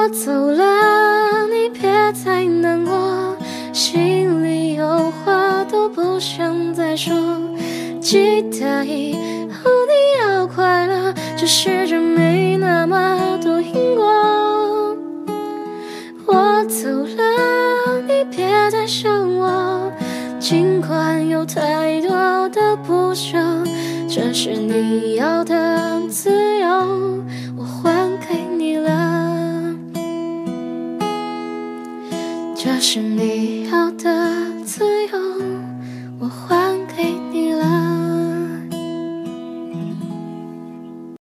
我走了，你别再难过，心里有话都不想再说。记得以后你要快乐，这世界没那么多因果。我走了，你别再想我，尽管有太多的不舍，这是你要的自由，我还给你了。这是你要的